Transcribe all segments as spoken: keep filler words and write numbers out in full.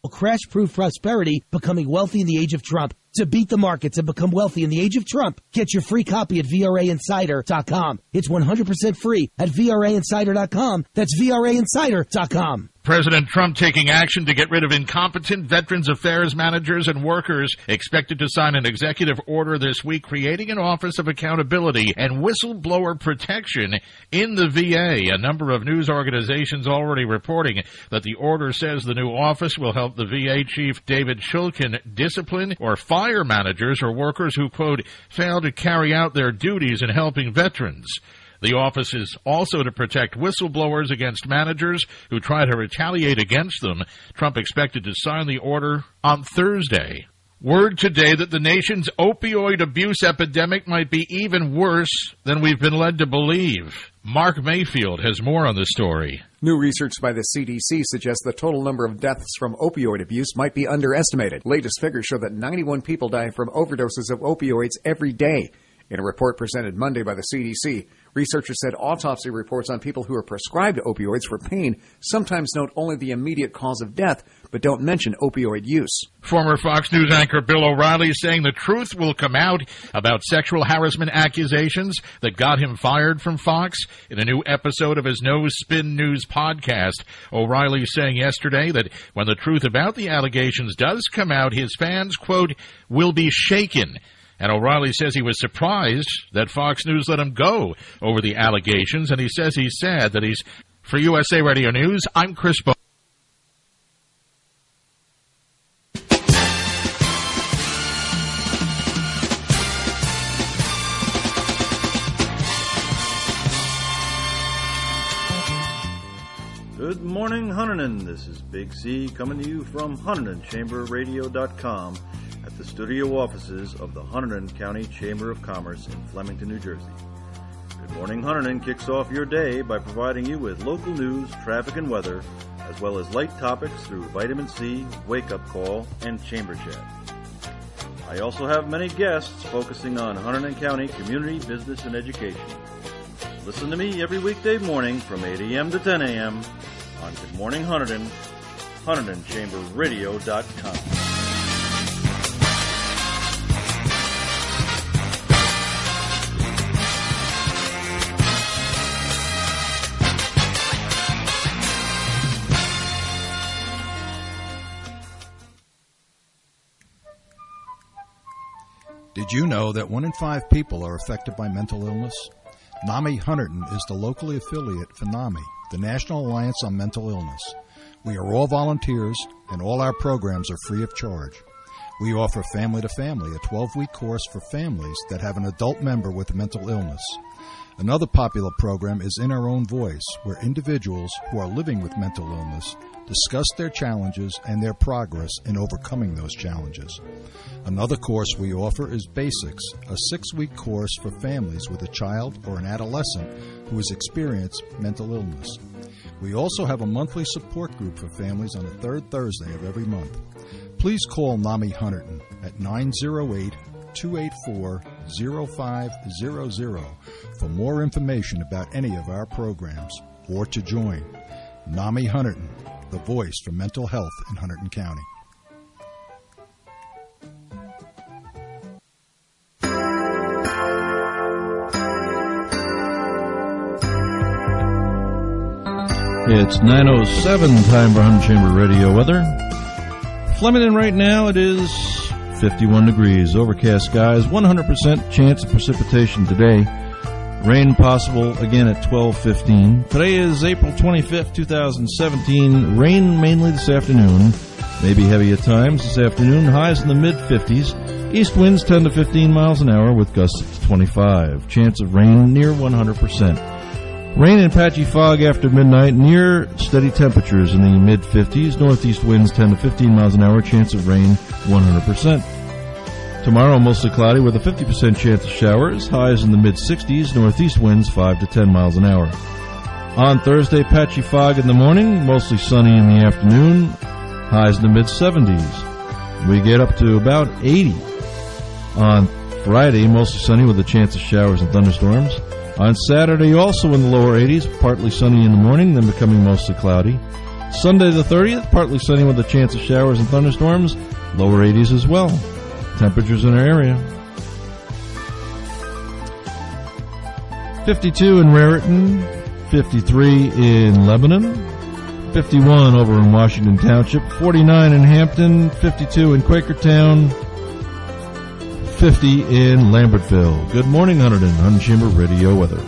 crash-proof prosperity, becoming wealthy in the age of Trump. To beat the markets and become wealthy in the age of Trump, get your free copy at V R A Insider dot com. It's one hundred percent free at V R A Insider dot com. That's V R A Insider dot com. President Trump taking action to get rid of incompetent Veterans Affairs managers and workers, expected to sign an executive order this week creating an Office of Accountability and Whistleblower Protection in the V A. A number of news organizations already reporting that the order says the new office will help the V A chief David Shulkin discipline or fire managers or workers who, quote, fail to carry out their duties in helping veterans. The office is also to protect whistleblowers against managers who try to retaliate against them. Trump expected to sign the order on Thursday. Word today that the nation's opioid abuse epidemic might be even worse than we've been led to believe. Mark Mayfield has more on the story. New research by the C D C suggests the total number of deaths from opioid abuse might be underestimated. Latest figures show that ninety-one people die from overdoses of opioids every day. In a report presented Monday by the C D C, researchers said autopsy reports on people who are prescribed opioids for pain sometimes note only the immediate cause of death, but don't mention opioid use. Former Fox News anchor Bill O'Reilly saying the truth will come out about sexual harassment accusations that got him fired from Fox in a new episode of his No Spin News podcast. O'Reilly saying yesterday that when the truth about the allegations does come out, his fans, quote, will be shaken. And O'Reilly says he was surprised that Fox News let him go over the allegations, and he says he's sad that he's... For U S A Radio News, I'm Chris Bo. Good morning, Huntington. This is Big C coming to you from Huntington Chamber Radio dot com. At the studio offices of the Hunterdon County Chamber of Commerce in Flemington, New Jersey. Good Morning Hunterdon kicks off your day by providing you with local news, traffic, and weather, as well as light topics through Vitamin C, Wake Up Call, and Chamber Chat. I also have many guests focusing on Hunterdon County community, business, and education. Listen to me every weekday morning from eight a.m. to ten a.m. on Good Morning Hunterdon, Hunterdon Chamber Radio dot com. Did you know that one in five people are affected by mental illness? NAMI Hunterdon is the locally affiliate for NAMI, the National Alliance on Mental Illness. We are all volunteers, and all our programs are free of charge. We offer Family to Family, a twelve-week course for families that have an adult member with a mental illness. Another popular program is In Our Own Voice, where individuals who are living with mental illness discuss their challenges and their progress in overcoming those challenges. Another course we offer is Basics, a six-week course for families with a child or an adolescent who has experienced mental illness. We also have a monthly support group for families on the third Thursday of every month. Please call NAMI Hunterdon at nine oh eight, two eight four, oh five hundred for more information about any of our programs or to join. NAMI Hunterdon, the voice for mental health in Hunterdon County. It's nine oh seven, time for Hunterdon Chamber Radio weather. Flemington right now, it is fifty-one degrees, overcast skies, one hundred percent chance of precipitation today. Rain possible again at twelve fifteen. Today is April twenty-fifth, twenty seventeen. Rain mainly this afternoon. Maybe heavy at times this afternoon. Highs in the mid-fifties. East winds ten to fifteen miles an hour with gusts to twenty-five. Chance of rain near one hundred percent. Rain and patchy fog after midnight, near steady temperatures in the mid-fifties. Northeast winds ten to fifteen miles an hour. Chance of rain one hundred percent. Tomorrow, mostly cloudy with a fifty percent chance of showers. Highs in the mid-sixties. Northeast winds five to ten miles an hour. On Thursday, patchy fog in the morning. Mostly sunny in the afternoon. Highs in the mid-seventies. We get up to about eighty. On Friday, mostly sunny with a chance of showers and thunderstorms. On Saturday, also in the lower eighties. Partly sunny in the morning, then becoming mostly cloudy. Sunday the thirtieth, partly sunny with a chance of showers and thunderstorms, lower eighties as well. Temperatures in our area. fifty-two in Raritan, fifty-three in Lebanon, fifty-one over in Washington Township, forty-nine in Hampton, fifty-two in Quakertown, fifty in Lambertville. Good morning, Hunterdon, Hunterdon Chamber Radio weather.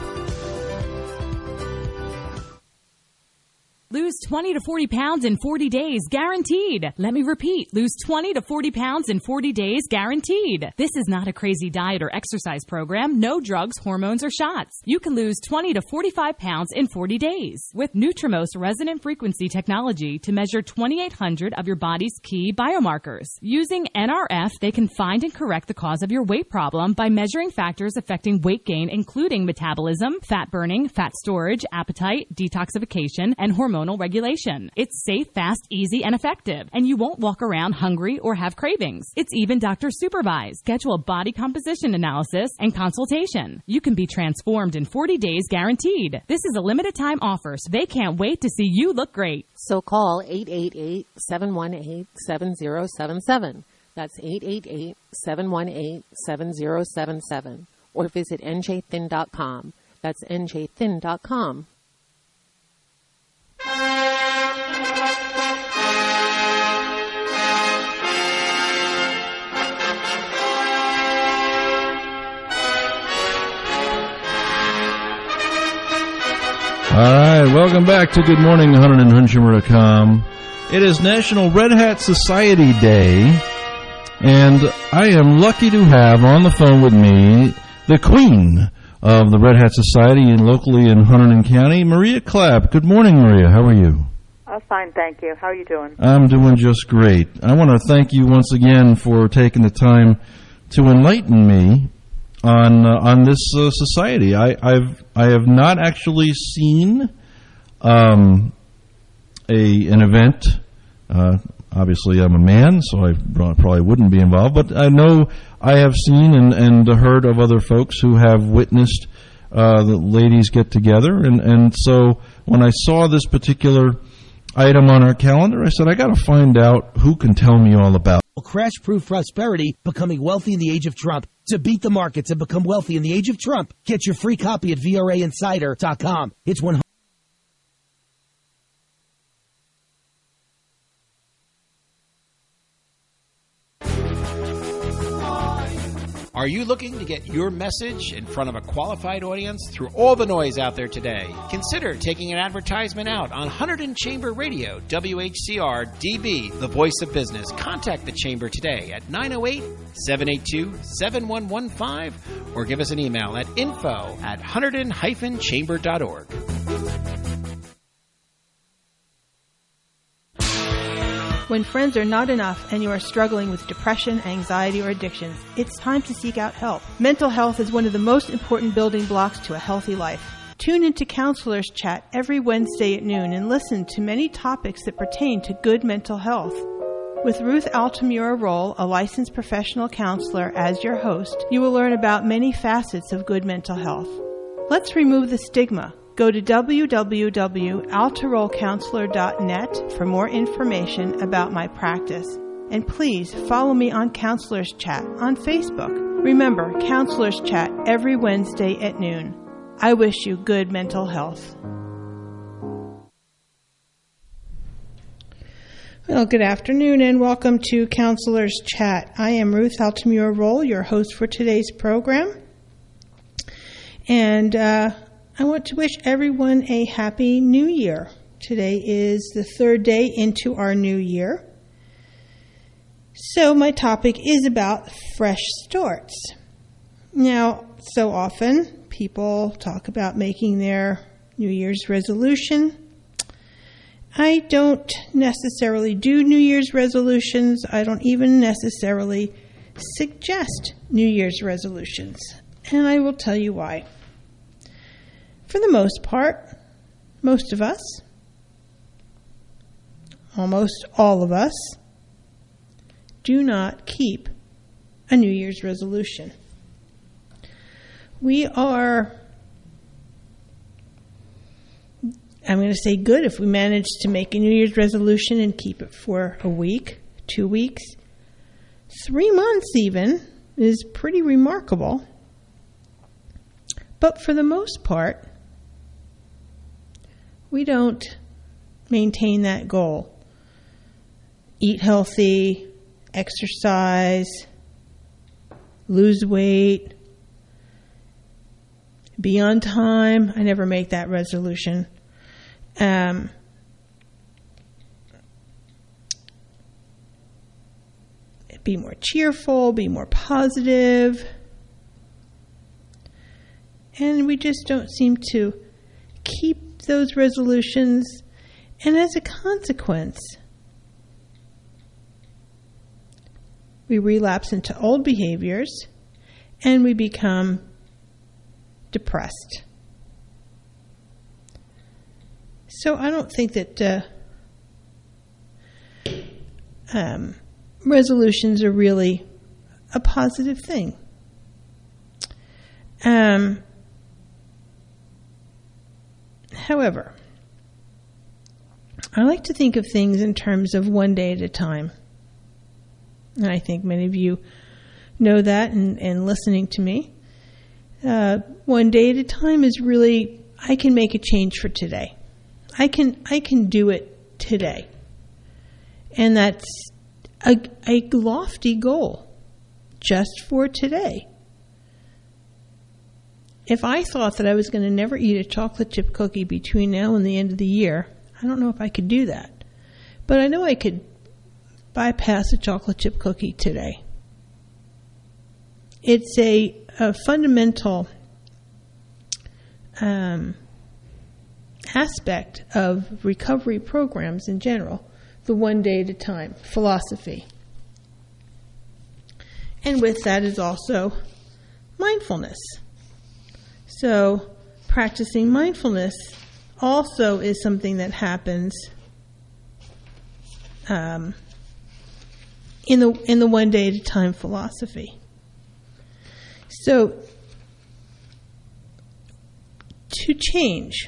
Lose twenty to forty pounds in forty days, guaranteed. Let me repeat, lose twenty to forty pounds in forty days, guaranteed. This is not a crazy diet or exercise program. No drugs, hormones, or shots. You can lose twenty to forty-five pounds in forty days with Nutrimost resonant frequency technology to measure twenty-eight hundred of your body's key biomarkers. Using N R F, they can find and correct the cause of your weight problem by measuring factors affecting weight gain, including metabolism, fat burning, fat storage, appetite, detoxification, and hormonal regulation. It's safe, fast, easy, and effective, and you won't walk around hungry or have cravings. It's even doctor supervised. Schedule a body composition analysis and consultation. You can be transformed in forty days, guaranteed. This is a limited time offer, so they can't wait to see you look great. So call eight eight eight, seven one eight, seven zero seven seven. That's eight eight eight, seven one eight, seven zero seven seven. Or visit N J thin dot com. That's N J thin dot com. All right, welcome back to Good Morning, Hunterdon and Hunterdon Chamber dot com. It is National Red Hat Society Day, and I am lucky to have on the phone with me the queen of the Red Hat Society and locally in Hunterdon County, Maria Clapp. Good morning, Maria. How are you? Oh, fine, thank you. How are you doing? I'm doing just great. I want to thank you once again for taking the time to enlighten me on uh, on this uh, society. I, I've I have not actually seen um, a an event. Uh, obviously, I'm a man, so I probably wouldn't be involved. But I know I have seen and, and heard of other folks who have witnessed uh, the ladies get together. And, and so when I saw this particular item on our calendar, I said, I got to find out who can tell me all about it. Crash-proof prosperity, becoming wealthy in the age of Trump. To beat the markets and become wealthy in the age of Trump, get your free copy at V R A Insider dot com. It's one hundred. Are you looking to get your message in front of a qualified audience through all the noise out there today? Consider taking an advertisement out on Hunterdon Chamber Radio, W H C R D B, the voice of business. Contact the Chamber today at nine oh eight, seven eight two, seven one one five or give us an email at info at hunterdon dash chamber dot org. When friends are not enough and you are struggling with depression, anxiety, or addictions, it's time to seek out help. Mental health is one of the most important building blocks to a healthy life. Tune into Counselors Chat every Wednesday at noon and listen to many topics that pertain to good mental health. With Ruth Altamura Roll, a licensed professional counselor, as your host, you will learn about many facets of good mental health. Let's remove the stigma. Go to w w w dot altaroll counselor dot net for more information about my practice. And please follow me on Counselors Chat on Facebook. Remember, Counselors Chat every Wednesday at noon. I wish you good mental health. Well, good afternoon and welcome to Counselors Chat. I am Ruth Altamura Roll, your host for today's program. And, uh, I want to wish everyone a happy new year. Today is the third day into our new year. So my topic is about fresh starts. Now, so often people talk about making their New Year's resolution. I don't necessarily do New Year's resolutions. I don't even necessarily suggest New Year's resolutions. And I will tell you why. For the most part, most of us, almost all of us, do not keep a New Year's resolution. We are I'm going to say good if we manage to make a New Year's resolution and keep it for a week, two weeks, three months even is pretty remarkable. But for the most part, we don't maintain that goal. Eat healthy, exercise, lose weight, be on time. I never make that resolution. Um, be more cheerful, be more positive. And we just don't seem to keep those resolutions. And as a consequence, we relapse into old behaviors and we become depressed. So I don't think that uh, um, resolutions are really a positive thing. Um, however, I like to think of things in terms of one day at a time. And I think many of you know that and, and listening to me. Uh, one day at a time is really, I can make a change for today. I can I can do it today. And that's a, a lofty goal just for today. If I thought that I was going to never eat a chocolate chip cookie between now and the end of the year, I don't know if I could do that. But I know I could bypass a chocolate chip cookie today. It's a, a fundamental um, aspect of recovery programs in general, the one day at a time philosophy. And with that is also mindfulness. So practicing mindfulness also is something that happens um, in the in the one day at a time philosophy. So to change,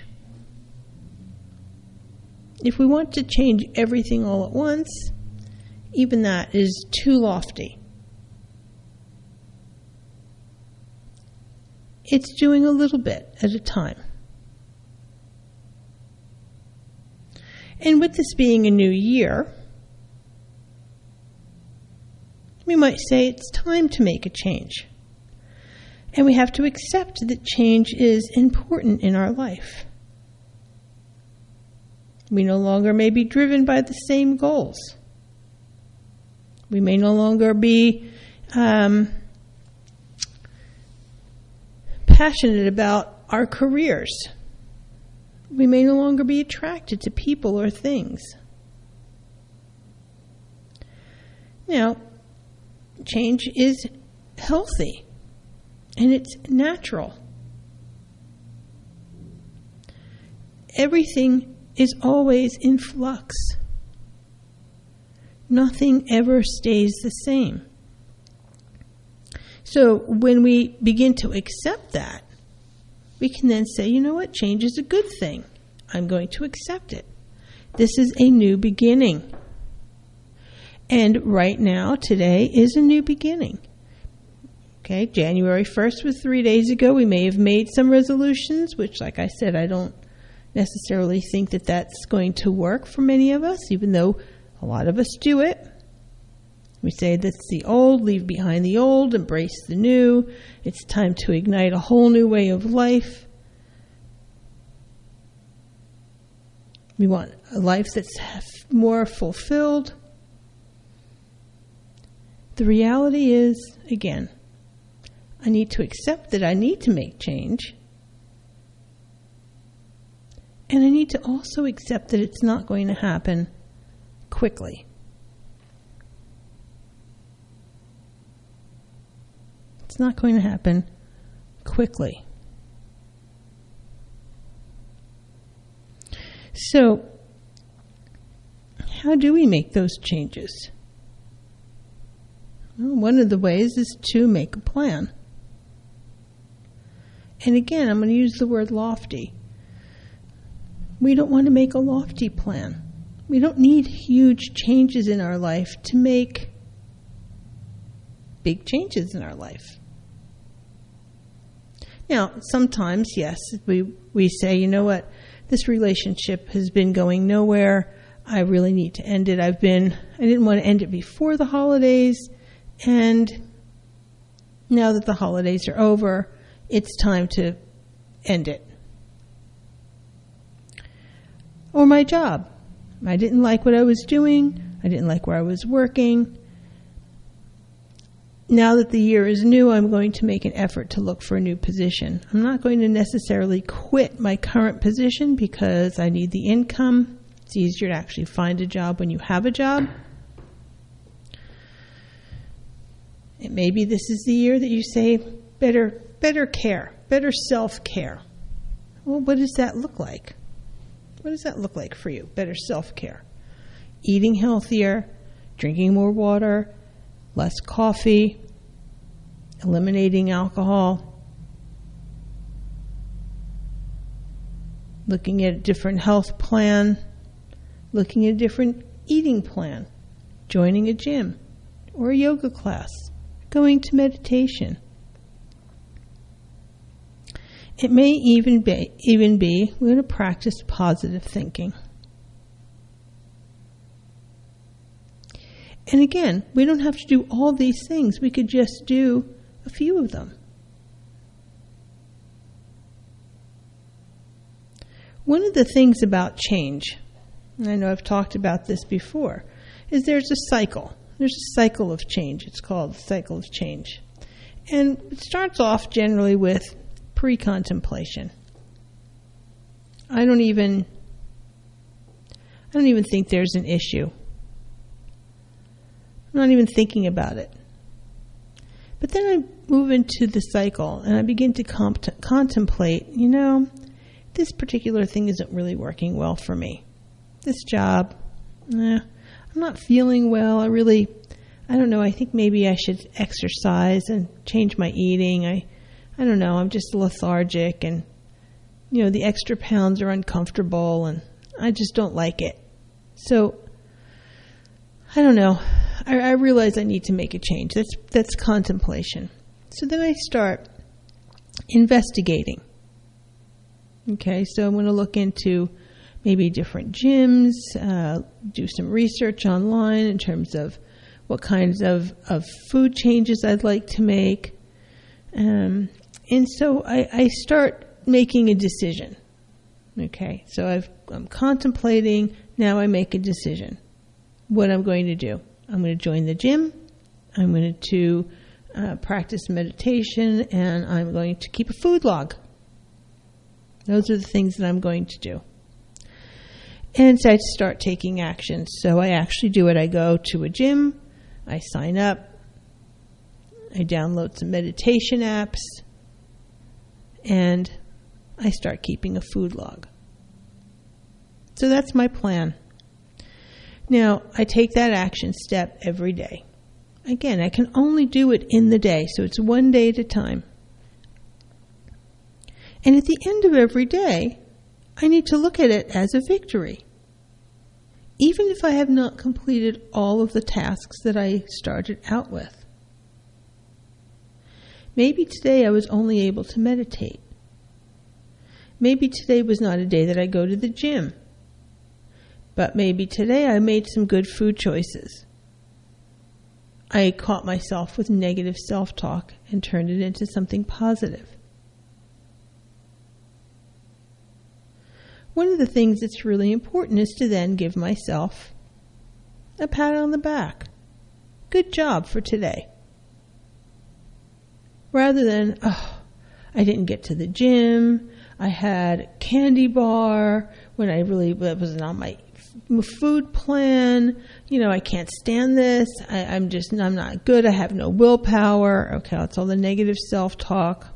if we want to change everything all at once, even that is too lofty. It's doing a little bit at a time. And with this being a new year, we might say it's time to make a change. And we have to accept that change is important in our life. We no longer may be driven by the same goals. We may no longer be um, passionate about our careers. We may no longer be attracted to people or things. Now, change is healthy and it's natural. Everything is always in flux. Nothing ever stays the same. So when we begin to accept that, we can then say, you know what, change is a good thing. I'm going to accept it. This is a new beginning. And right now, today is a new beginning. Okay, January first was three days ago. We may have made some resolutions, which, like I said, I don't necessarily think that that's going to work for many of us, even though a lot of us do it. We say that's the old, leave behind the old, embrace the new. It's time to ignite a whole new way of life. We want a life that's more fulfilled. The reality is, again, I need to accept that I need to make change. And I need to also accept that it's not going to happen quickly. It's not going to happen quickly. So, how do we make those changes? Well, one of the ways is to make a plan. And again, I'm going to use the word lofty. we don't want to make a lofty plan. We don't need huge changes in our life to make big changes in our life. Now, sometimes, yes, we we say, you know what, this relationship has been going nowhere. I really need to end it. I've been, I didn't want to end it before the holidays, and now that the holidays are over, it's time to end it. Or my job. I didn't like what I was doing. I didn't like where I was working. Now that the year is new, I'm going to make an effort to look for a new position. I'm not going to necessarily quit my current position because I need the income. It's easier to actually find a job when you have a job. And maybe this is the year that you say, better, better care, better self-care. Well, what does that look like? What does that look like for you? Better self-care. Eating healthier, drinking more water, less coffee, eliminating alcohol, looking at a different health plan, looking at a different eating plan, joining a gym or a yoga class, going to meditation. It may even be, even be we're going to practice positive thinking. And again, we don't have to do all these things. We could just do a few of them. One of the things about change, and I know I've talked about this before, is there's a cycle. There's a cycle of change. It's called the cycle of change. And it starts off generally with pre-contemplation. I don't even I don't even think there's an issue. I'm not even thinking about it. But then I move into the cycle and I begin to comp- contemplate, you know, this particular thing isn't really working well for me. This job, eh, I'm not feeling well. I really, I don't know, I think maybe I should exercise and change my eating. I, I don't know, I'm just lethargic and, you know, the extra pounds are uncomfortable and I just don't like it. So, I don't know. I, I realize I need to make a change. That's that's contemplation. So then I start investigating. Okay, so I'm going to look into maybe different gyms, uh, do some research online in terms of what kinds of, of food changes I'd like to make. Um, and so I, I start making a decision. Okay, so I've, I'm contemplating, now I make a decision. What I'm going to do. I'm going to join the gym, I'm going to uh, practice meditation, and I'm going to keep a food log. Those are the things that I'm going to do. And so I start taking action. So I actually do it. I go to a gym, I sign up, I download some meditation apps, and I start keeping a food log. So that's my plan. Now, I take that action step every day. Again, I can only do it in the day, so it's one day at a time. And at the end of every day, I need to look at it as a victory. Even if I have not completed all of the tasks that I started out with. Maybe today I was only able to meditate. Maybe today was not a day that I go to the gym. But maybe today I made some good food choices. I caught myself with negative self-talk and turned it into something positive. One of the things that's really important is to then give myself a pat on the back. Good job for today. Rather than, oh, I didn't get to the gym, I had a candy bar when I really wasn't on my food plan, you know, I can't stand this, I, I'm just, I'm not good, I have no willpower. Okay, that's all the negative self-talk.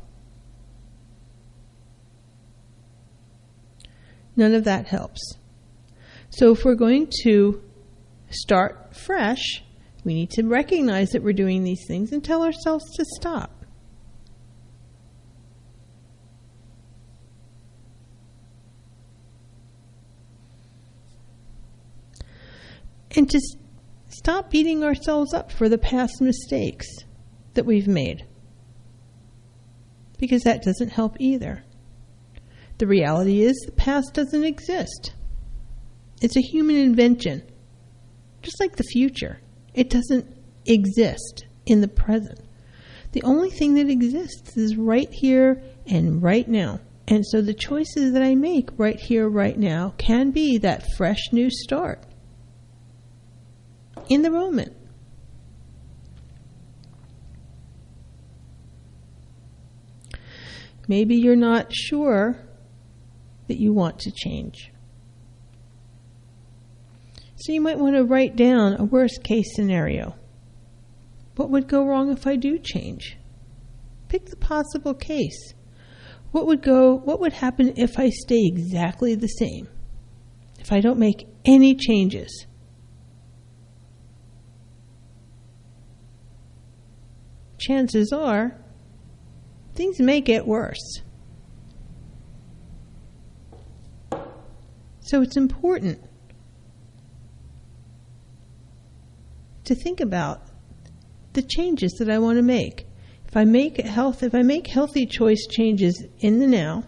None of that helps. So if we're going to start fresh, we need to recognize that we're doing these things and tell ourselves to stop. And to stop beating ourselves up for the past mistakes that we've made. Because that doesn't help either. The reality is the past doesn't exist. It's a human invention. Just like the future. It doesn't exist in the present. The only thing that exists is right here and right now. And so the choices that I make right here, right now, can be that fresh new start. In the moment. Maybe you're not sure that you want to change. So you might want to write down a worst case scenario. What would go wrong if I do change? Pick the possible case. What would go, what would happen if I stay exactly the same? If I don't make any changes? Chances are, things may get worse. So it's important to think about the changes that I want to make. If I make health, if I make healthy choice changes in the now,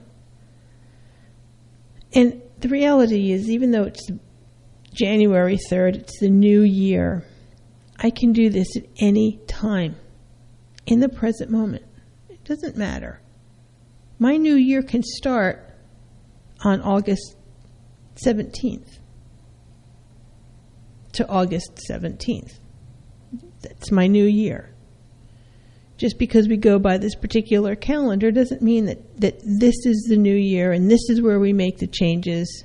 and the reality is, even though it's January third, it's the new year, I can do this at any time, in the present moment. It doesn't matter. My new year can start on August seventeenth to August seventeenth. That's my new year. Just because we go by this particular calendar doesn't mean that, that this is the new year and this is where we make the changes.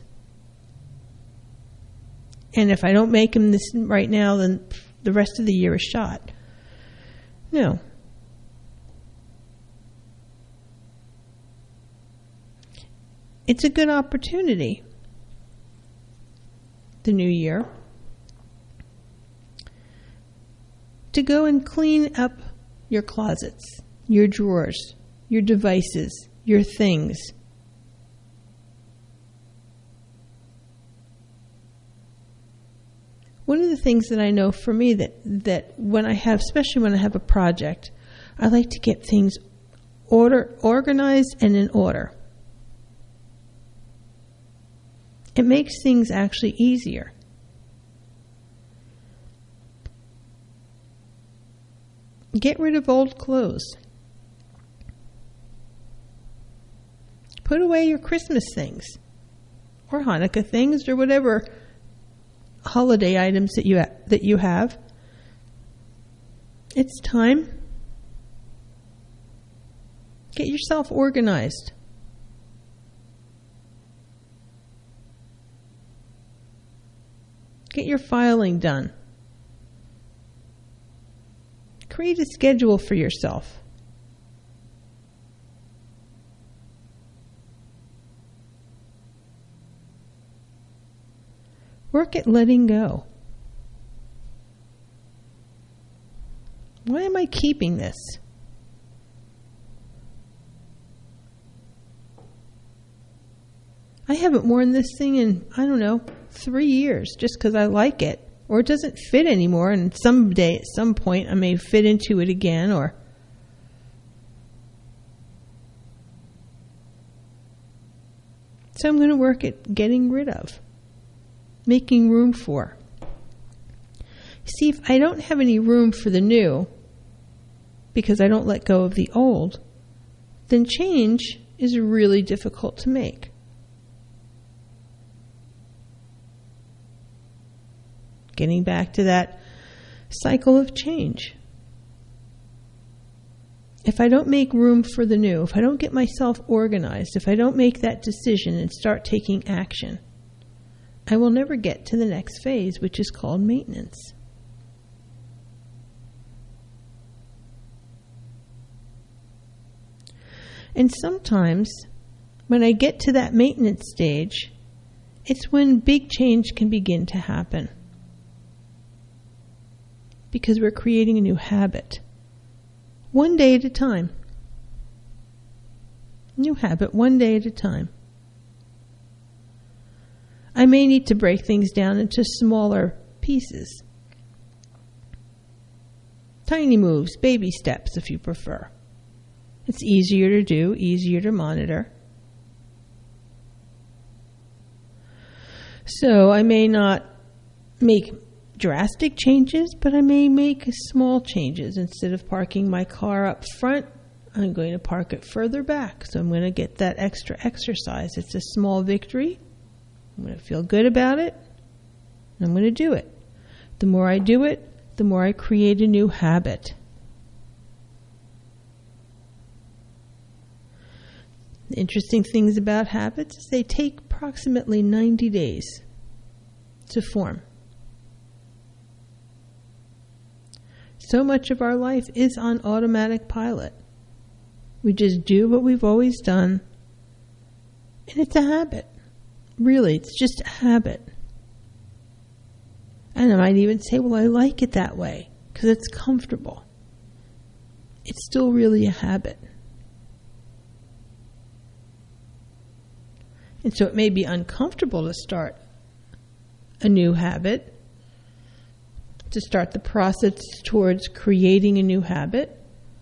And if I don't make them this right now, then the rest of the year is shot. No. It's a good opportunity, the new year, to go and clean up your closets, your drawers, your devices, your things. One of the things that I know for me that, that when I have, especially when I have a project, I like to get things order, organized and in order. It makes things actually easier. Get rid of old clothes. Put away your Christmas things or Hanukkah things or whatever holiday items that you ha- that you have. It's time. Get yourself organized. Get your filing done. Create a schedule for yourself. Work at letting go. Why am I keeping this? I haven't worn this thing in, I don't know, three years just because I like it. Or it doesn't fit anymore, and someday, at some point, I may fit into it again, or... So I'm going to work at getting rid of, making room for. See, if I don't have any room for the new, because I don't let go of the old, then change is really difficult to make. Getting back to that cycle of change. If I don't make room for the new, if I don't get myself organized, if I don't make that decision and start taking action, I will never get to the next phase, which is called maintenance. And sometimes, when I get to that maintenance stage, it's when big change can begin to happen. Because we're creating a new habit. One day at a time. New habit, one day at a time. I may need to break things down into smaller pieces. Tiny moves, baby steps if you prefer. It's easier to do, easier to monitor. So I may not make drastic changes, but I may make small changes. Instead of parking my car up front, I'm going to park it further back. So I'm going to get that extra exercise. It's a small victory. I'm going to feel good about it. I'm going to do it. The more I do it, the more I create a new habit. The interesting things about habits is they take approximately ninety days to form. So much of our life is on automatic pilot. We just do what we've always done, and it's a habit. Really, it's just a habit. And I might even say, well, I like it that way because it's comfortable. It's still really a habit. And so it may be uncomfortable to start a new habit, to start the process towards creating a new habit.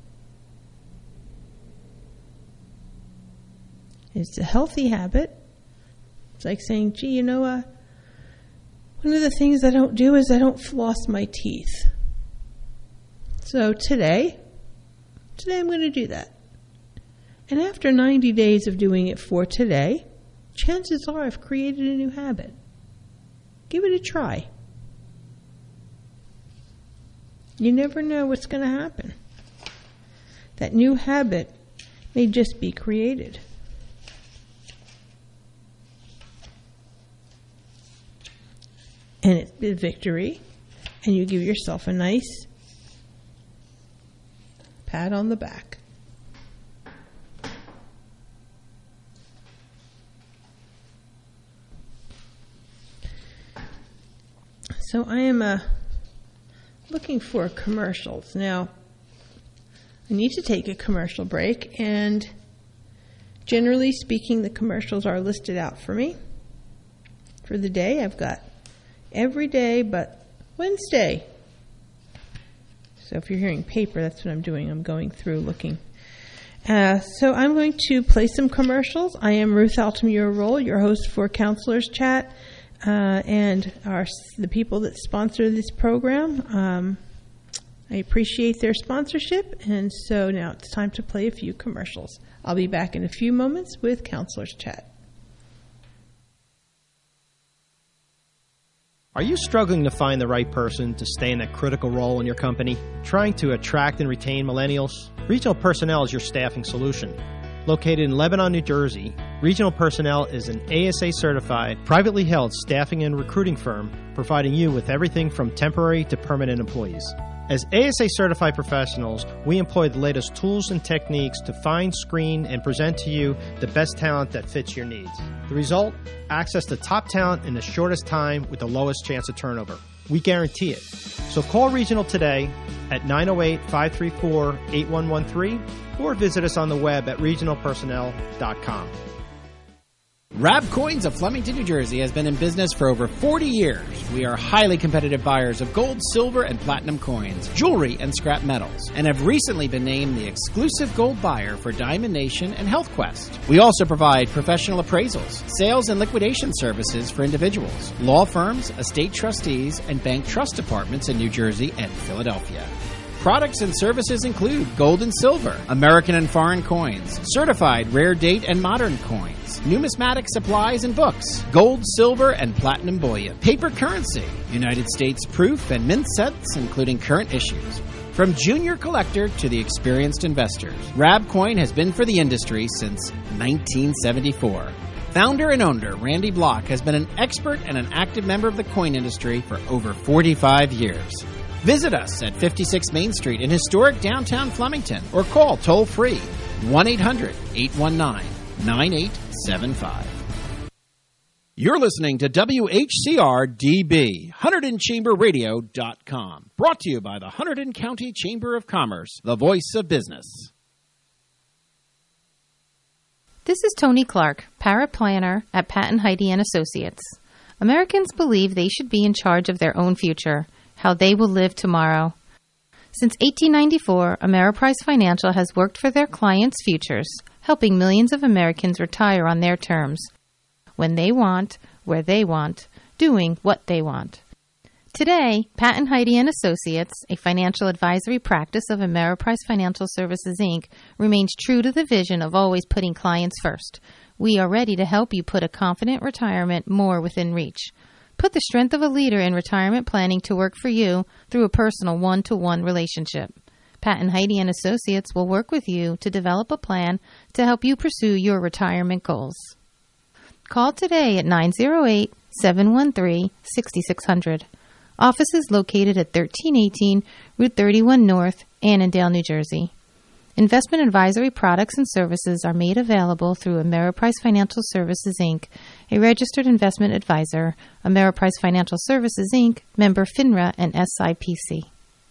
It's a healthy habit. It's like saying, gee, you know, uh, one of the things I don't do is I don't floss my teeth. So today, today I'm going to do that. And after ninety days of doing it for today, chances are I've created a new habit. Give it a try. You never know what's going to happen. That new habit may just be created. And it's a victory, and you give yourself a nice pat on the back. So I am uh, looking for commercials. Now, I need to take a commercial break, and generally speaking, the commercials are listed out for me. For the day, I've got every day but Wednesday. So if you're hearing paper, that's what I'm doing. I'm going through looking. Uh, so I'm going to play some commercials. I am Ruth Altamura-Roll, your host for Counselors Chat, uh, and our the people that sponsor this program. Um, I appreciate their sponsorship, and so now it's time to play a few commercials. I'll be back in a few moments with Counselors Chat. Are you struggling to find the right person to stay in that critical role in your company? Trying to attract and retain millennials? Regional Personnel is your staffing solution. Located in Lebanon, New Jersey, Regional Personnel is an A S A-certified, privately held staffing and recruiting firm providing you with everything from temporary to permanent employees. As A S A-certified professionals, we employ the latest tools and techniques to find, screen, and present to you the best talent that fits your needs. The result? Access to top talent in the shortest time with the lowest chance of turnover. We guarantee it. So call Regional today at nine oh eight, five three four, eight one one three or visit us on the web at regional personnel dot com. Rab Coins of Flemington, New Jersey has been in business for over forty years. We are highly competitive buyers of gold, silver, and platinum coins, jewelry, and scrap metals, and have recently been named the exclusive gold buyer for Diamond Nation and Health Quest. We also provide professional appraisals, sales and liquidation services for individuals, law firms, estate trustees, and bank trust departments in New Jersey and Philadelphia. Products and services include gold and silver, American and foreign coins, certified rare date and modern coins, numismatic supplies and books, gold, silver, and platinum bullion, paper currency, United States proof and mint sets, including current issues. From junior collector to the experienced investors, Rabcoin has been for the industry since nineteen seventy-four. Founder and owner Randy Block has been an expert and an active member of the coin industry for over forty-five years. Visit us at fifty-six Main Street in historic downtown Flemington or call toll-free one eight hundred, eight one nine, nine eight seven five. You're listening to W H C R D B, Hunterdon Chamber Radio dot com. Brought to you by the Hunterdon County Chamber of Commerce, the voice of business. This is Tony Clark, paraplanner at Pat and Heidi and Associates. Americans believe they should be in charge of their own future, how they will live tomorrow. Since eighteen ninety-four, Ameriprise Financial has worked for their clients' futures, helping millions of Americans retire on their terms, when they want, where they want, doing what they want. Today, Pat and Heidi and Associates, a financial advisory practice of Ameriprise Financial Services, Incorporated, remains true to the vision of always putting clients first. We are ready to help you put a confident retirement more within reach. Put the strength of a leader in retirement planning to work for you through a personal one-to-one relationship. Pat and Heidi and Associates will work with you to develop a plan to help you pursue your retirement goals. Call today at nine oh eight, seven one three, six six zero zero. Office is located at thirteen eighteen Route thirty-one North, Annandale, New Jersey. Investment advisory products and services are made available through Ameriprise Financial Services, Incorporated, a registered investment advisor, Ameriprise Financial Services, Incorporated, member FINRA and S I P C.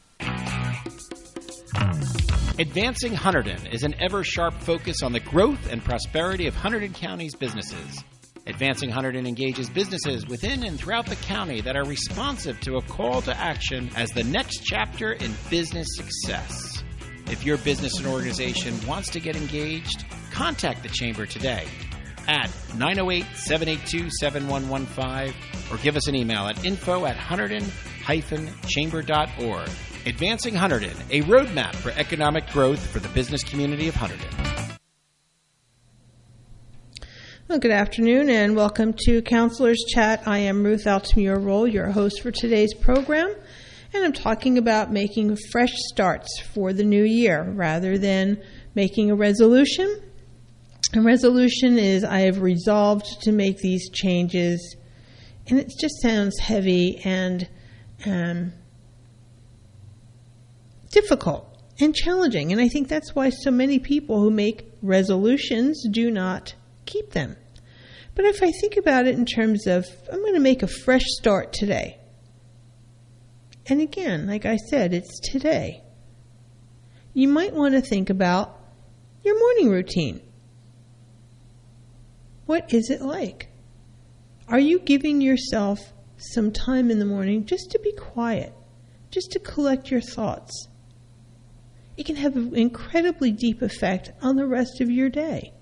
Advancing Hunterdon is an ever-sharp focus on the growth and prosperity of Hunterdon County's businesses. Advancing Hunterdon engages businesses within and throughout the county that are responsive to a call to action as the next chapter in business success. If your business and organization wants to get engaged, contact the Chamber today at nine oh eight, seven eight two, seven one one five or give us an email at info at hunterdon dash chamber dot org. Advancing Hunterdon, a roadmap for economic growth for the business community of Hunterdon. Well, good afternoon and welcome to Counselor's Chat. I am Ruth Altamura-Roll, your host for today's program, and I'm talking about making fresh starts for the new year rather than making a resolution. A resolution is I have resolved to make these changes, and it just sounds heavy and um, difficult and challenging, and I think that's why so many people who make resolutions do not keep them. But if I think about it in terms of, I'm going to make a fresh start today. And again, like I said, it's today. You might want to think about your morning routine. What is it like? Are you giving yourself some time in the morning just to be quiet, just to collect your thoughts? It can have an incredibly deep effect on the rest of your day.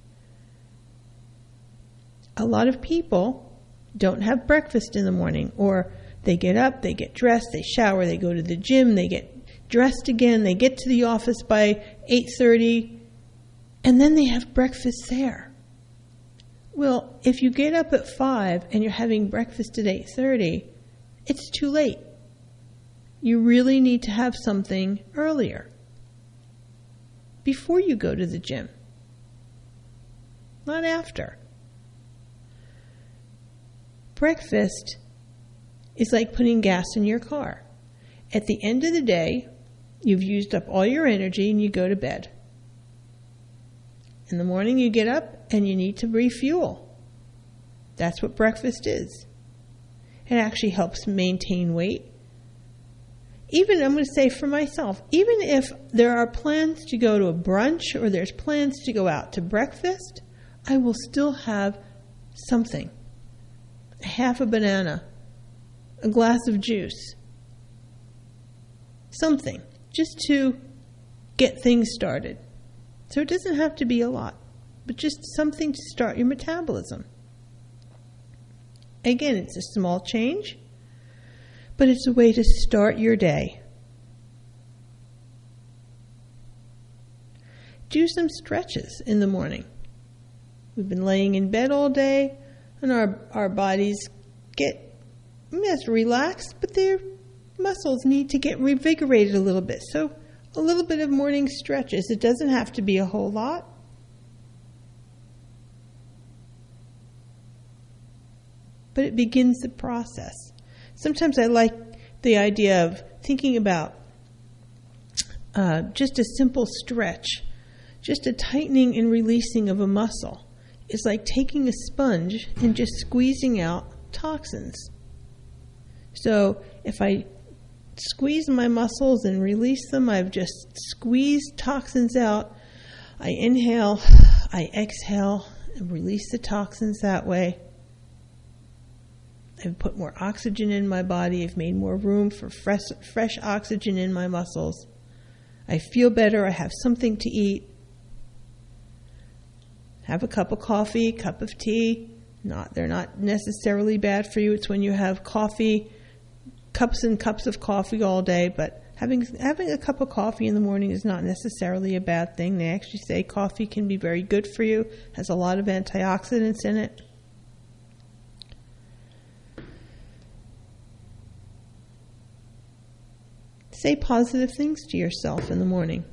A lot of people don't have breakfast in the morning, or they get up, they get dressed, they shower, they go to the gym, they get dressed again, they get to the office by eight thirty, and then they have breakfast there. Well, if you get up at five and you're having breakfast at eight thirty, it's too late. You really need to have something earlier, before you go to the gym, not after. Breakfast is like putting gas in your car. At the end of the day, you've used up all your energy and you go to bed. In the morning you get up and you need to refuel. That's what breakfast is. It actually helps maintain weight. Even, I'm going to say for myself, even if there are plans to go to a brunch or there's plans to go out to breakfast, I will still have something. Half a banana, a glass of juice, something, just to get things started. So it doesn't have to be a lot, but just something to start your metabolism. Again, it's a small change, but it's a way to start your day. Do some stretches in the morning. We've been laying in bed all day, and our, our bodies get yes, relaxed, but their muscles need to get revigorated a little bit. So a little bit of morning stretches. It doesn't have to be a whole lot. But it begins the process. Sometimes I like the idea of thinking about uh, just a simple stretch, just a tightening and releasing of a muscle. It's like taking a sponge and just squeezing out toxins. So if I squeeze my muscles and release them, I've just squeezed toxins out. I inhale, I exhale, and release the toxins that way. I've put more oxygen in my body. I've made more room for fresh, fresh oxygen in my muscles. I feel better. I have something to eat. Have a cup of coffee, cup of tea. Not, they're not necessarily bad for you. It's when you have coffee, cups and cups of coffee all day, but having having a cup of coffee in the morning is not necessarily a bad thing. They actually say coffee can be very good for you, has a lot of antioxidants in it. Say positive things to yourself in the morning.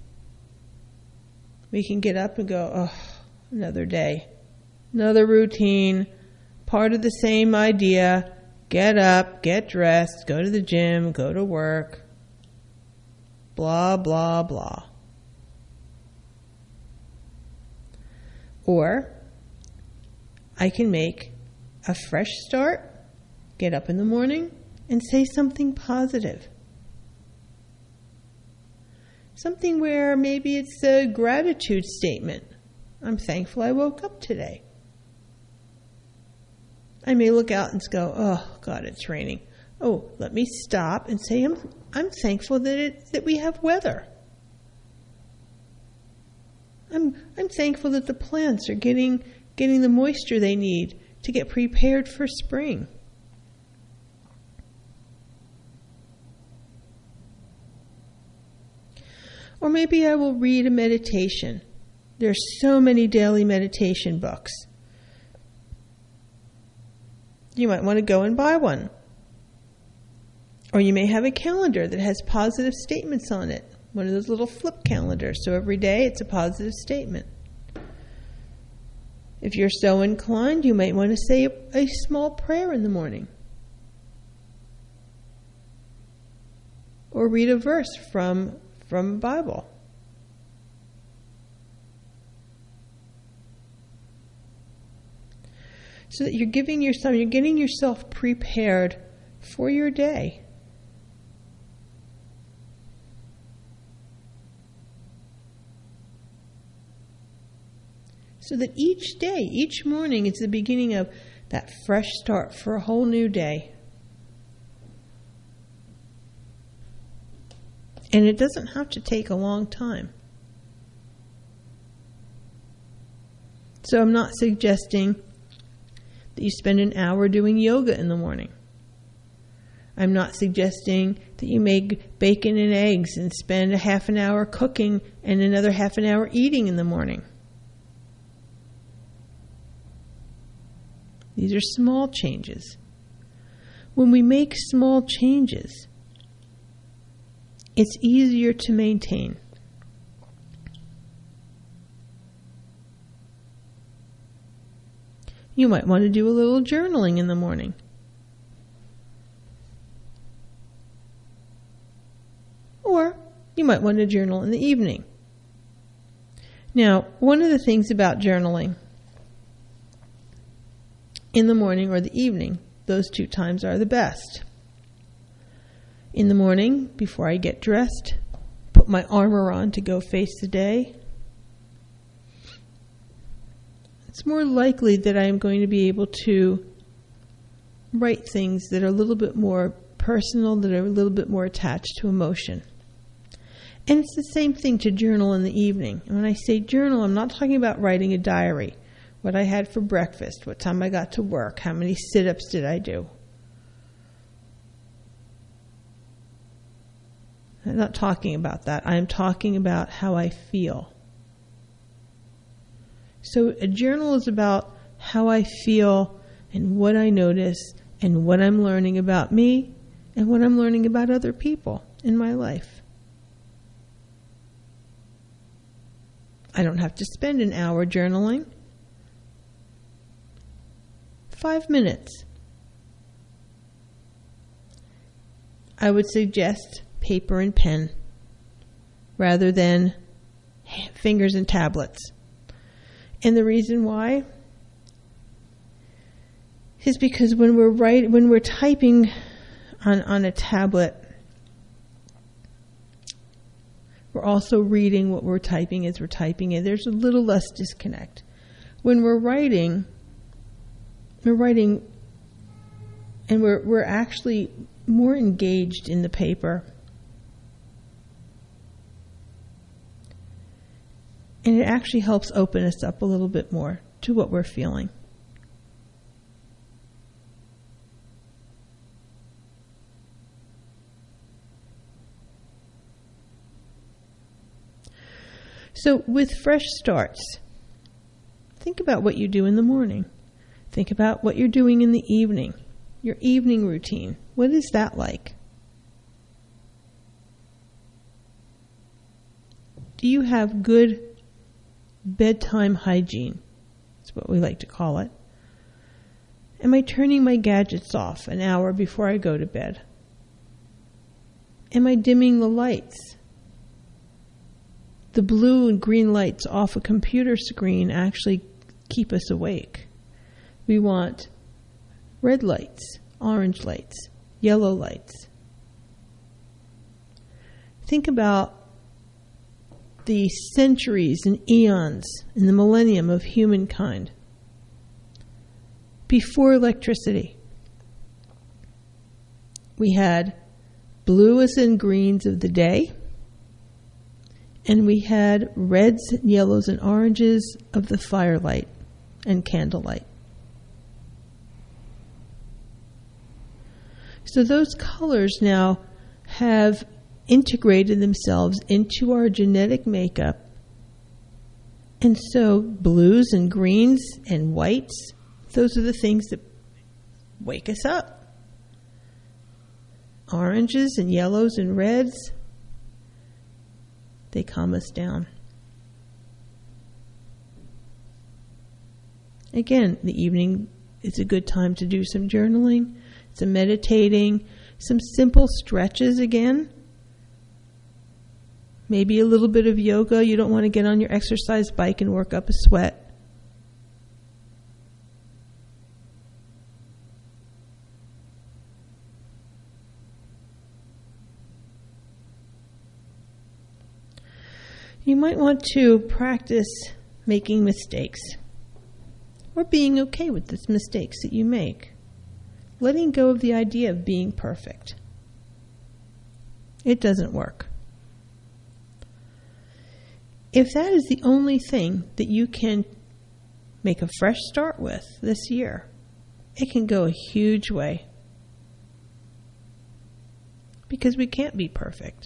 We can get up and go, oh, another day, another routine, part of the same idea. Get up, get dressed, go to the gym, go to work, blah, blah, blah. Or I can make a fresh start, get up in the morning, and say something positive. Something where maybe it's a gratitude statement. I'm thankful I woke up today. I may look out and go, oh, God, it's raining. Oh, let me stop and say I'm, I'm thankful that it, that we have weather. I'm I'm thankful that the plants are getting getting the moisture they need to get prepared for spring. Or maybe I will read a meditation. There's so many daily meditation books. You might want to go and buy one. Or you may have a calendar that has positive statements on it. One of those little flip calendars. So every day it's a positive statement. If you're so inclined, you might want to say a, a small prayer in the morning. Or read a verse from from the Bible. So that you're giving yourself, you're getting yourself prepared for your day. So that each day, each morning, it's the beginning of that fresh start for a whole new day. And it doesn't have to take a long time. So I'm not suggesting that you spend an hour doing yoga in the morning. I'm not suggesting that you make bacon and eggs and spend a half an hour cooking and another half an hour eating in the morning. These are small changes. When we make small changes, it's easier to maintain. You might want to do a little journaling in the morning. Or you might want to journal in the evening. Now, one of the things about journaling in the morning or the evening, those two times are the best. In the morning, before I get dressed, put my armor on to go face the day, it's more likely that I am going to be able to write things that are a little bit more personal, that are a little bit more attached to emotion. And it's the same thing to journal in the evening. And when I say journal, I'm not talking about writing a diary. What I had for breakfast, what time I got to work, how many sit-ups did I do. I'm not talking about that. I'm talking about how I feel. So a journal is about how I feel and what I notice and what I'm learning about me and what I'm learning about other people in my life. I don't have to spend an hour journaling. Five minutes. I would suggest paper and pen rather than fingers and tablets. And the reason why is because when we're writing, when we're typing on, on a tablet, we're also reading what we're typing as we're typing it. There's a little less disconnect. When we're writing, we're writing And we're we're actually more engaged in the paper. And it actually helps open us up a little bit more to what we're feeling. So with fresh starts, think about what you do in the morning. Think about what you're doing in the evening, your evening routine. What is that like? Do you have good bedtime hygiene? That's what we like to call it. Am I turning my gadgets off an hour before I go to bed? Am I dimming the lights? The blue and green lights off a computer screen actually keep us awake. We want red lights, orange lights, yellow lights. Think about the centuries and eons in the millennium of humankind. Before electricity, we had blue as in greens of the day, and we had reds, yellows, and oranges of the firelight and candlelight. So those colors now have integrated themselves into our genetic makeup. And so blues and greens and whites, those are the things that wake us up. Oranges and yellows and reds, they calm us down. Again, the evening is a good time to do some journaling, some meditating, some simple stretches again. Maybe a little bit of yoga. You don't want to get on your exercise bike and work up a sweat. You might want to practice making mistakes or being okay with the mistakes that you make. Letting go of the idea of being perfect. It doesn't work. If that is the only thing that you can make a fresh start with this year, it can go a huge way. Because we can't be perfect.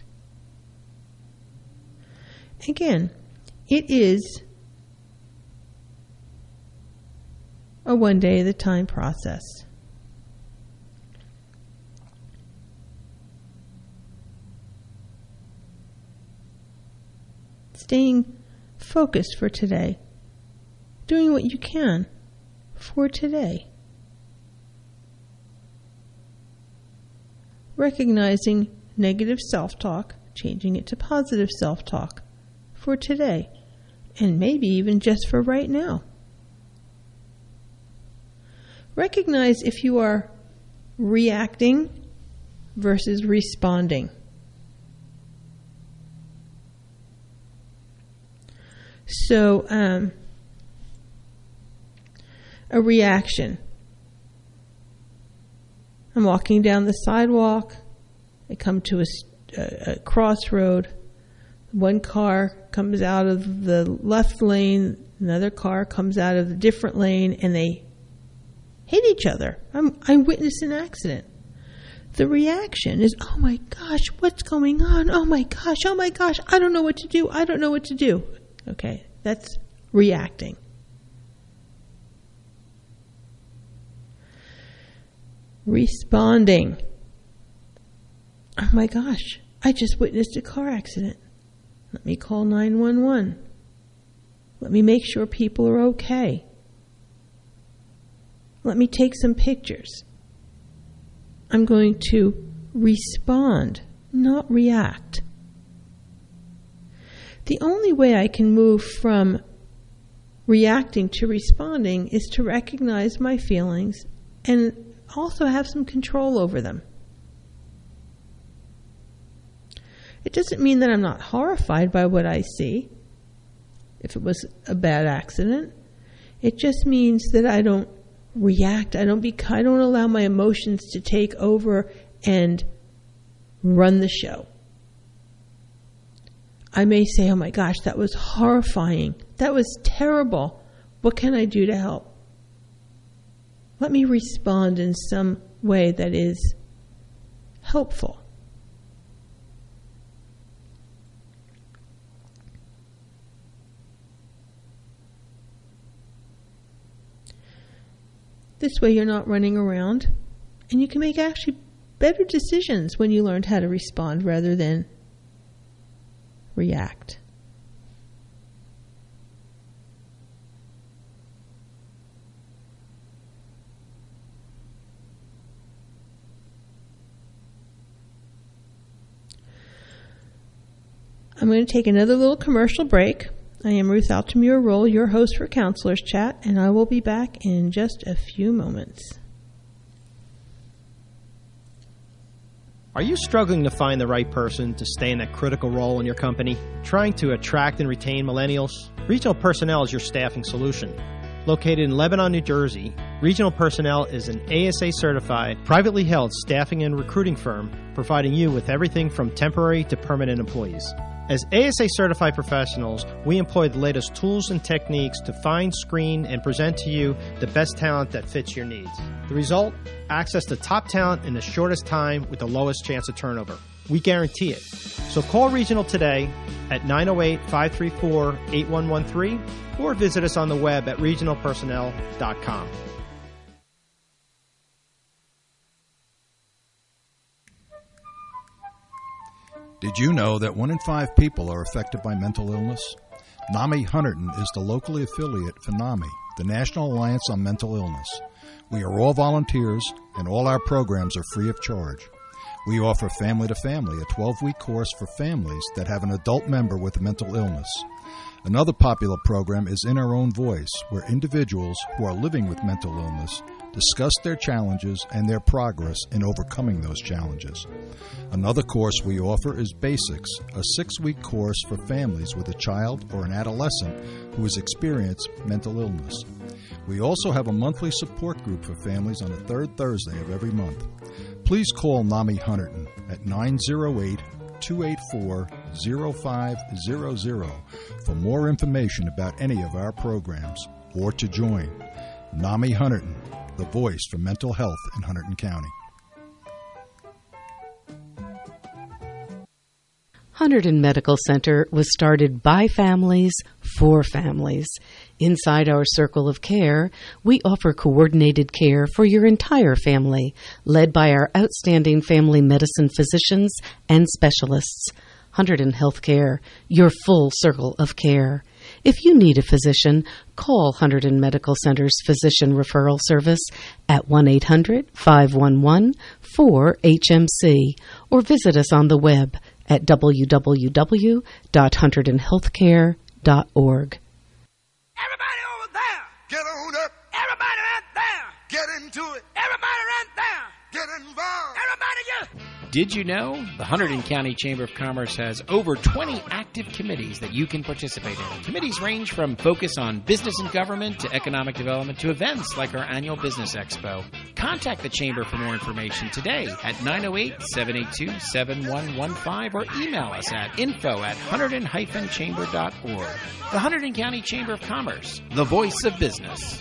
Again, it is a one day at a time process. Staying focused for today. Doing what you can for today. Recognizing negative self-talk, changing it to positive self-talk for today, and maybe even just for right now. Recognize if you are reacting versus responding. So, um, a reaction. I'm walking down the sidewalk. I come to a, a, a crossroad. One car comes out of the left lane. Another car comes out of a different lane, and they hit each other. I'm, I witnessed an accident. The reaction is, oh my gosh, what's going on? Oh my gosh, oh my gosh, I don't know what to do. I don't know what to do. Okay, that's reacting. Responding. Oh my gosh, I just witnessed a car accident. Let me call nine one one. Let me make sure people are okay. Let me take some pictures. I'm going to respond, not react. The only way I can move from reacting to responding is to recognize my feelings and also have some control over them. It doesn't mean that I'm not horrified by what I see, if it was a bad accident. It just means that I don't react. I don't be, I don't allow my emotions to take over and run the show. I may say, oh my gosh, that was horrifying. That was terrible. What can I do to help? Let me respond in some way that is helpful. This way you're not running around, and you can make actually better decisions when you learned how to respond rather than react. I'm going to take another little commercial break. I am Ruth Altamura Roll, your host for Counselors Chat, and I will be back in just a few moments. Are you struggling to find the right person to stay in that critical role in your company? Trying to attract and retain millennials? Regional Personnel is your staffing solution. Located in Lebanon, New Jersey, Regional Personnel is an A S A certified, privately held staffing and recruiting firm providing you with everything from temporary to permanent employees. As A S A certified professionals, we employ the latest tools and techniques to find, screen, and present to you the best talent that fits your needs. The result? Access to top talent in the shortest time with the lowest chance of turnover. We guarantee it. So call Regional today at nine oh eight, five three four, eight one one three or visit us on the web at regional personnel dot com. Did you know that one in five people are affected by mental illness? NAMI Hunterdon is the locally affiliate for NAMI, the National Alliance on Mental Illness. We are all volunteers, and all our programs are free of charge. We offer Family to Family, a twelve-week course for families that have an adult member with a mental illness. Another popular program is In Our Own Voice, where individuals who are living with mental illness discuss their challenges and their progress in overcoming those challenges. Another course we offer is Basics, a six-week course for families with a child or an adolescent who has experienced mental illness. We also have a monthly support group for families on the third Thursday of every month. Please call NAMI Hunterdon at nine oh eight, two eight four, oh five hundred for more information about any of our programs or to join. NAMI Hunterdon, the voice for mental health in Hunterdon County. Hunterdon Medical Center was started by families for families. Inside our circle of care, we offer coordinated care for your entire family, led by our outstanding family medicine physicians and specialists. Hunterdon Healthcare, your full circle of care. If you need a physician, call Hunterdon Medical Center's Physician Referral Service at one eight hundred, five one one, four H M C or visit us on the web at w w w dot hunterdon healthcare dot org. Everybody over there, get on up. Everybody right there, get into it. Everybody right there, get involved. Everybody get... Did you know the Hunterdon County Chamber of Commerce has over twenty active committees that you can participate in? Committees range from focus on business and government to economic development to events like our annual Business Expo. Contact the Chamber for more information today at nine oh eight, seven eight two, seven one one five or email us at info at hunterdon dash chamber dot org. The Hunterdon County Chamber of Commerce, the voice of business.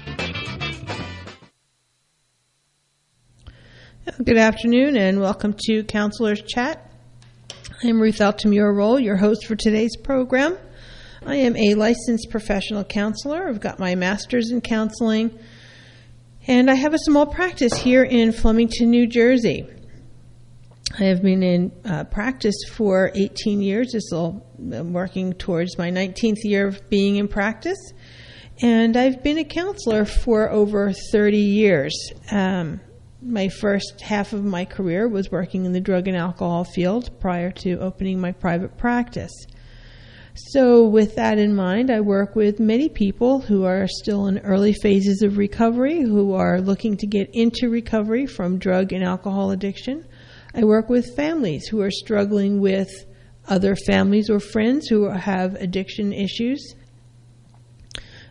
Good afternoon and welcome to Counselors Chat. I'm Ruth Altamura Roll, your host for today's program. I am a licensed professional counselor. I've got my master's in counseling and I have a small practice here in Flemington, New Jersey. I have been in uh, practice for eighteen years. This will, I'm working towards my nineteenth year of being in practice. And I've been a counselor for over thirty years. Um, My first half of my career was working in the drug and alcohol field prior to opening my private practice. So with that in mind, I work with many people who are still in early phases of recovery, who are looking to get into recovery from drug and alcohol addiction. I work with families who are struggling with other families or friends who have addiction issues.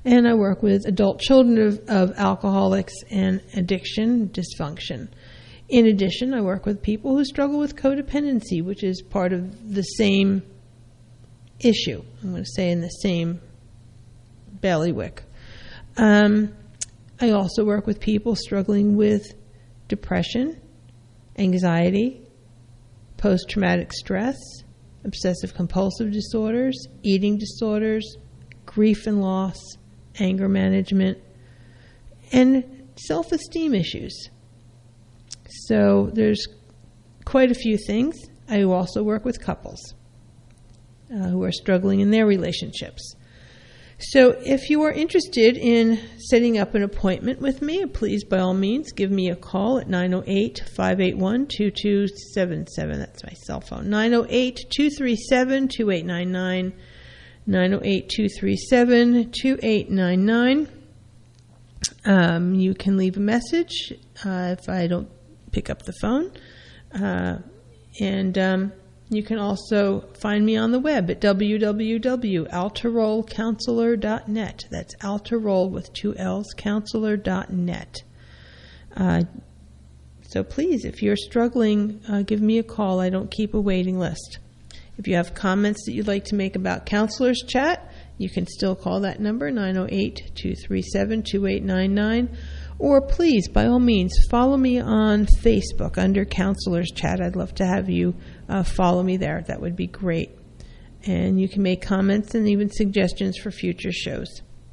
And I work with adult children of, of alcoholics and addiction dysfunction. In addition, I work with people who struggle with codependency, which is part of the same issue. I'm going to say in the same bailiwick. Um, I also work with people struggling with depression, anxiety, post-traumatic stress, obsessive-compulsive disorders, eating disorders, grief and loss, anger management, and self-esteem issues. So there's quite a few things. I also work with couples uh, who are struggling in their relationships. So if you are interested in setting up an appointment with me, please, by all means, give me a call at nine oh eight, five eight one, two two seven seven. That's my cell phone. nine oh eight, two three seven, two eight nine nine. nine oh eight, two three seven, two eight nine nine. Um, you can leave a message uh, if I don't pick up the phone. Uh, and um, you can also find me on the web at w w w dot alterol counselor dot net. That's Alterol with two L's, counselor dot net. Uh, so please, if you're struggling, uh, give me a call. I don't keep a waiting list. If you have comments that you'd like to make about Counselor's Chat, you can still call that number, nine oh eight, two three seven, two eight nine nine. Or please, by all means, follow me on Facebook under Counselor's Chat. I'd love to have you uh, follow me there. That would be great. And you can make comments and even suggestions for future shows.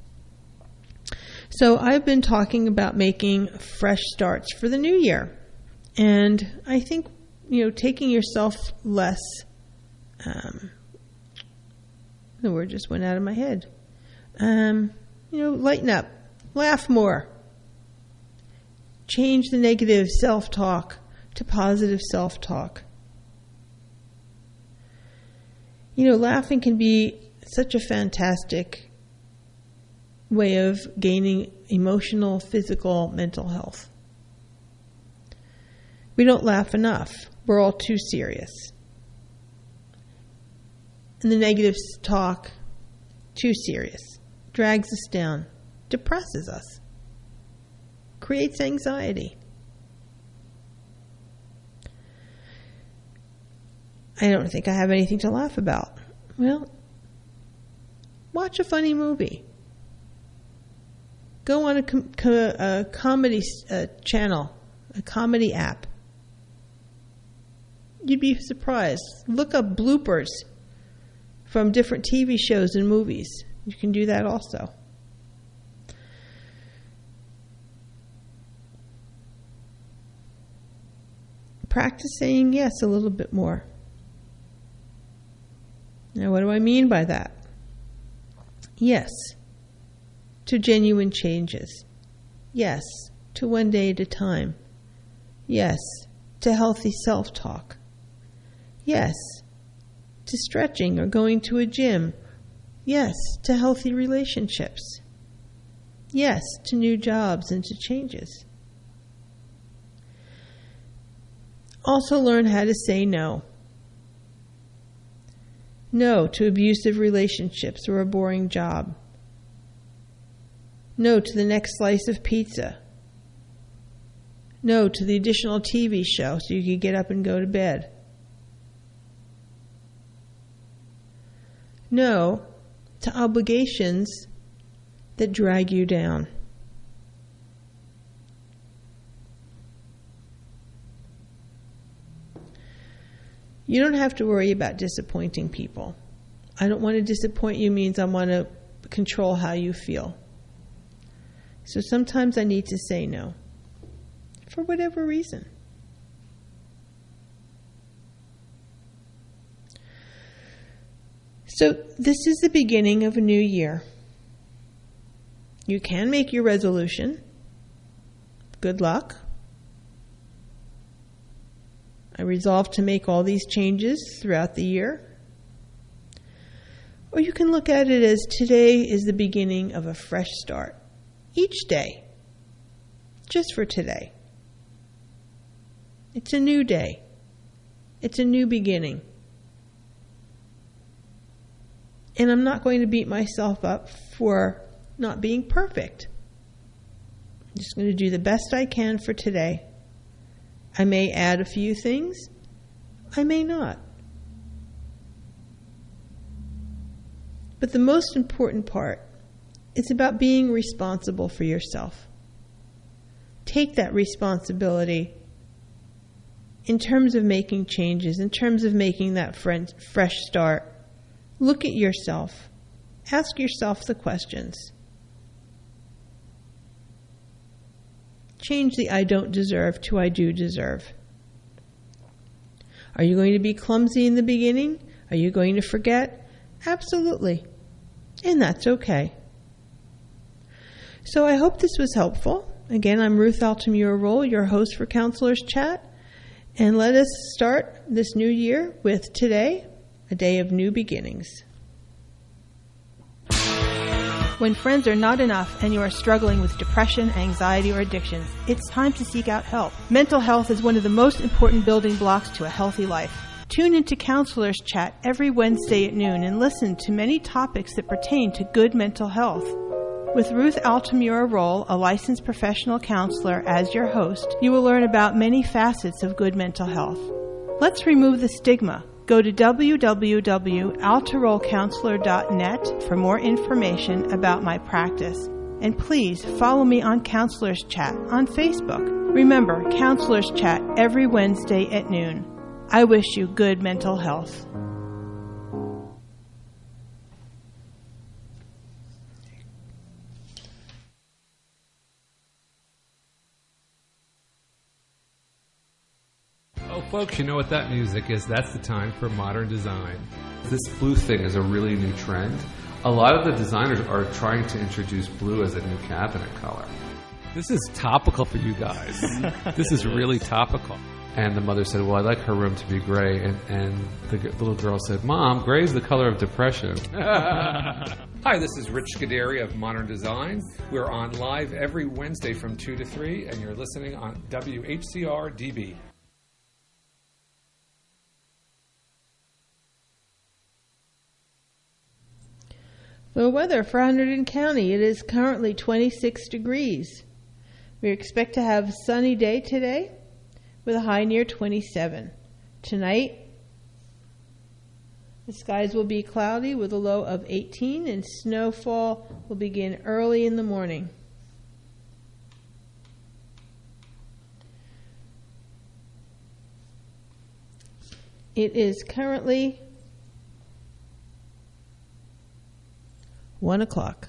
So I've been talking about making fresh starts for the new year. And I think, you know, taking yourself less... Um, the word just went out of my head. Um, you know, lighten up. Laugh more. Change the negative self-talk to positive self-talk. You know, laughing can be such a fantastic way of gaining emotional, physical, mental health. We don't laugh enough. We're all too serious. And the negative talk, too serious, drags us down, depresses us, creates anxiety. I don't think I have anything to laugh about. Well, watch a funny movie. Go on a, com- com- a comedy uh, channel, a comedy app. You'd be surprised. Look up bloopers from different T V shows and movies. You can do that also. Practice saying yes a little bit more. Now, what do I mean by that? Yes to genuine changes. Yes to one day at a time. Yes to healthy self-talk. Yes to stretching or going to a gym. Yes to healthy relationships. Yes to new jobs and to changes. Also learn how to say no. No to abusive relationships or a boring job. No to the next slice of pizza. No to the additional T V show so you can get up and go to bed. No to obligations that drag you down. You don't have to worry about disappointing people. I don't want to disappoint you means I want to control how you feel. So sometimes I need to say no, for whatever reason. So this is the beginning of a new year. You can make your resolution. Good luck. I resolve to make all these changes throughout the year. Or you can look at it as today is the beginning of a fresh start. Each day. Just for today. It's a new day. It's a new beginning. And I'm not going to beat myself up for not being perfect. I'm just going to do the best I can for today. I may add a few things. I may not. But the most important part is about being responsible for yourself. Take that responsibility in terms of making changes, in terms of making that fresh start. Look at yourself. Ask yourself the questions. Change the I don't deserve to I do deserve. Are you going to be clumsy in the beginning? Are you going to forget? Absolutely. And that's okay. So I hope this was helpful. Again, I'm Ruth Altamura-Roll, your host for Counselors Chat. And let us start this new year with today, a day of new beginnings. When friends are not enough and you are struggling with depression, anxiety, or addictions, it's time to seek out help. Mental health is one of the most important building blocks to a healthy life. Tune into Counselors Chat every Wednesday at noon and listen to many topics that pertain to good mental health. With Ruth Altamura-Roll, a licensed professional counselor, as your host, you will learn about many facets of good mental health. Let's remove the stigma. Go to w w w dot altaroll counselor dot net for more information about my practice. And please follow me on Counselors Chat on Facebook. Remember, Counselors Chat every Wednesday at noon. I wish you good mental health. Oh, folks, you know what that music is. That's the time for modern design. This blue thing is a really new trend. A lot of the designers are trying to introduce blue as a new cabinet color. This is topical for you guys. This is really topical. And the mother said, well, I'd like her room to be gray. And, and the g- little girl said, Mom, gray is the color of depression. Hi, this is Rich Scuderi of Modern Design. We're on live every Wednesday from two to three, and you're listening on W H C R D B. The weather for Hunterdon County, it is currently twenty-six degrees. We expect to have a sunny day today with a high near twenty-seven. Tonight, the skies will be cloudy with a low of eighteen, and snowfall will begin early in the morning. It is currently one o'clock.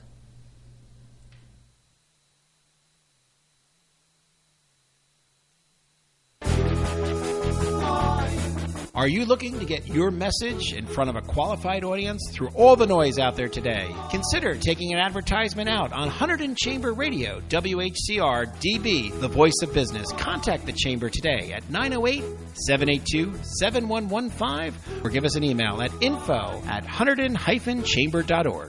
Are you looking to get your message in front of a qualified audience through all the noise out there today? Consider taking an advertisement out on Hunterdon Chamber Radio, W H C R D B, the voice of business. Contact the Chamber today at nine oh eight, seven eight two, seven one one five or give us an email at info at hunterdon dash chamber dot org.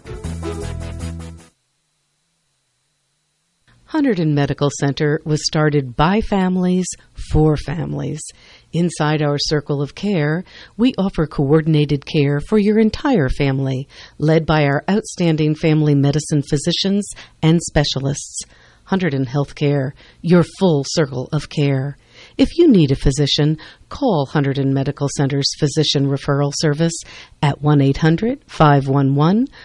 Hunterdon Medical Center was started by families for families. Inside our circle of care, we offer coordinated care for your entire family, led by our outstanding family medicine physicians and specialists. Hunterdon Healthcare, your full circle of care. If you need a physician, call Hunterdon Medical Center's Physician Referral Service at one eight hundred, five one one,